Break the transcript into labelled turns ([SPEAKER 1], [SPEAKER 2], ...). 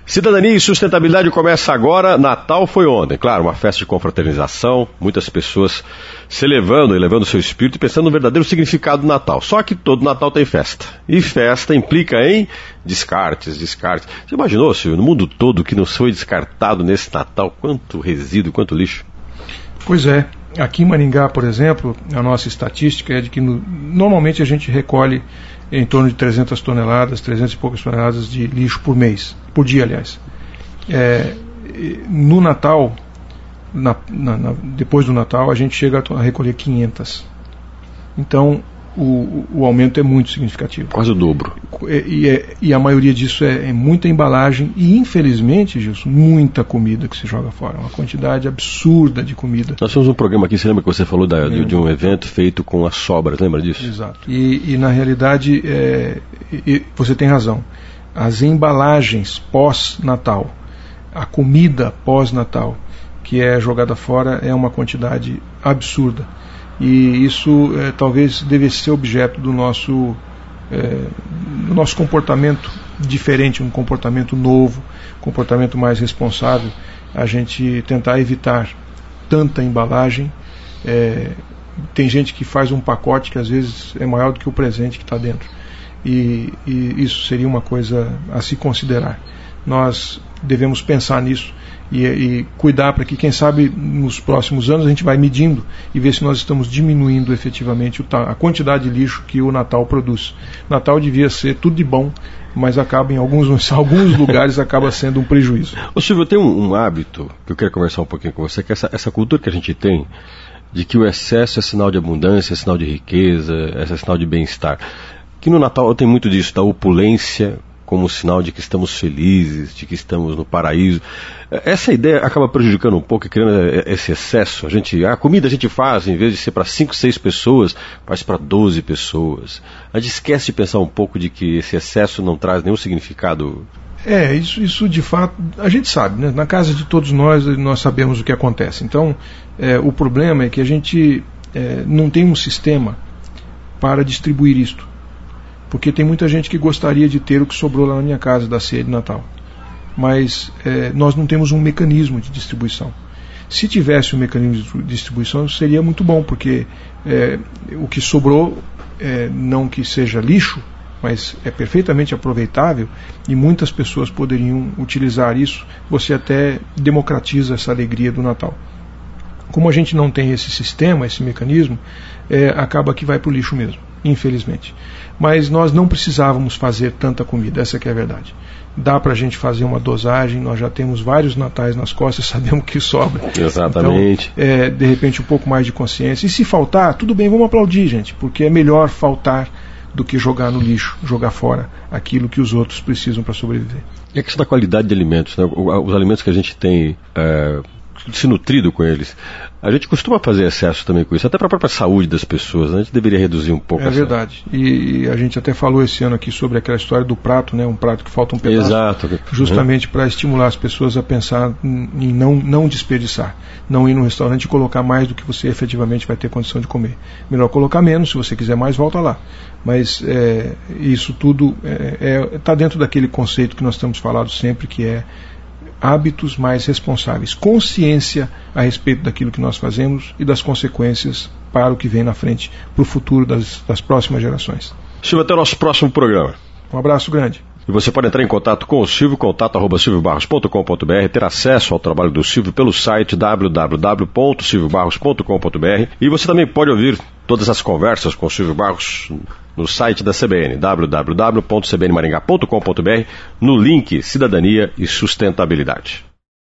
[SPEAKER 1] Cidadania e sustentabilidade começa agora. Natal foi ontem, claro, uma festa de confraternização, muitas pessoas se elevando seu espírito e pensando no verdadeiro significado do Natal. Só que todo Natal tem festa, e festa implica em descartes. Você imaginou, Silvio, no mundo todo que não foi descartado nesse Natal, quanto resíduo, quanto lixo?
[SPEAKER 2] Pois é, aqui em Maringá, por exemplo, a nossa estatística é de que normalmente a gente recolhe em torno de 300 e poucas toneladas de lixo por mês, por dia, aliás. No Natal, depois do Natal, a gente chega a recolher 500. Então, o aumento é muito significativo.
[SPEAKER 1] Quase o dobro.
[SPEAKER 2] E a maioria disso é muita embalagem e, infelizmente, Gilson, muita comida que se joga fora. Uma quantidade absurda de comida.
[SPEAKER 1] Nós temos um programa aqui, você lembra que você falou de um evento feito com as sobras, lembra disso?
[SPEAKER 2] Exato. E na realidade, você tem razão. As embalagens pós-Natal, a comida pós-Natal, que é jogada fora, é uma quantidade absurda. E isso talvez devesse ser objeto do nosso comportamento diferente, um comportamento novo, comportamento mais responsável, a gente tentar evitar tanta embalagem. Tem gente que faz um pacote que às vezes é maior do que o presente que está dentro, e isso seria uma coisa a se considerar. Nós devemos pensar nisso e cuidar para que, quem sabe, nos próximos anos a gente vai medindo e ver se nós estamos diminuindo efetivamente a quantidade de lixo que o Natal produz. Natal devia ser tudo de bom, mas acaba em alguns lugares acaba sendo um prejuízo.
[SPEAKER 1] Ô Silvio, eu tenho um hábito que eu quero conversar um pouquinho com você, que é essa cultura que a gente tem de que o excesso é sinal de abundância, é sinal de riqueza, é sinal de bem-estar. Que no Natal tem muito disso, da opulência como sinal de que estamos felizes, de que estamos no paraíso. Essa ideia acaba prejudicando um pouco, criando esse excesso. A comida a gente faz, em vez de ser para 5, 6 pessoas, faz para 12 pessoas. A gente esquece de pensar um pouco de que esse excesso não traz nenhum significado.
[SPEAKER 2] Isso de fato, a gente sabe, né? Na casa de todos nós sabemos o que acontece. Então, o problema é que a gente não tem um sistema para distribuir isto. Porque tem muita gente que gostaria de ter o que sobrou lá na minha casa da ceia de Natal. Mas nós não temos um mecanismo de distribuição. Se tivesse um mecanismo de distribuição, seria muito bom, porque o que sobrou, não que seja lixo, mas é perfeitamente aproveitável e muitas pessoas poderiam utilizar isso. Você até democratiza essa alegria do Natal. Como a gente não tem esse sistema, esse mecanismo, acaba que vai para o lixo mesmo, infelizmente. Mas nós não precisávamos fazer tanta comida, essa que é a verdade. Dá para a gente fazer uma dosagem, nós já temos vários natais nas costas, sabemos que sobra.
[SPEAKER 1] Exatamente.
[SPEAKER 2] Então, de repente, um pouco mais de consciência. E se faltar, tudo bem, vamos aplaudir, gente, porque é melhor faltar do que jogar no lixo, jogar fora aquilo que os outros precisam para sobreviver.
[SPEAKER 1] E a questão da qualidade de alimentos, né? Os alimentos que a gente tem se nutrido com eles, a gente costuma fazer excesso também com isso, até para a própria saúde das pessoas, né? A gente deveria reduzir um pouco.
[SPEAKER 2] É verdade, e a gente até falou esse ano aqui sobre aquela história do prato, né? Um prato que falta um pedaço.
[SPEAKER 1] Exato.
[SPEAKER 2] Justamente para estimular as pessoas a pensar em não desperdiçar, não ir no restaurante e colocar mais do que você efetivamente vai ter condição de comer. Melhor colocar menos, se você quiser mais, volta lá. Mas isso tudo está dentro daquele conceito que nós temos falado sempre, que é hábitos mais responsáveis, consciência a respeito daquilo que nós fazemos e das consequências para o que vem na frente, para o futuro das próximas gerações.
[SPEAKER 1] Silvio, até o nosso próximo programa.
[SPEAKER 2] Um abraço grande.
[SPEAKER 1] E você pode entrar em contato com o Silvio, contato@silviobarros.com.br, ter acesso ao trabalho do Silvio pelo site www.silviobarros.com.br, e você também pode ouvir todas as conversas com o Silvio Barros no site da CBN, www.cbnmaringá.com.br, no link Cidadania e Sustentabilidade.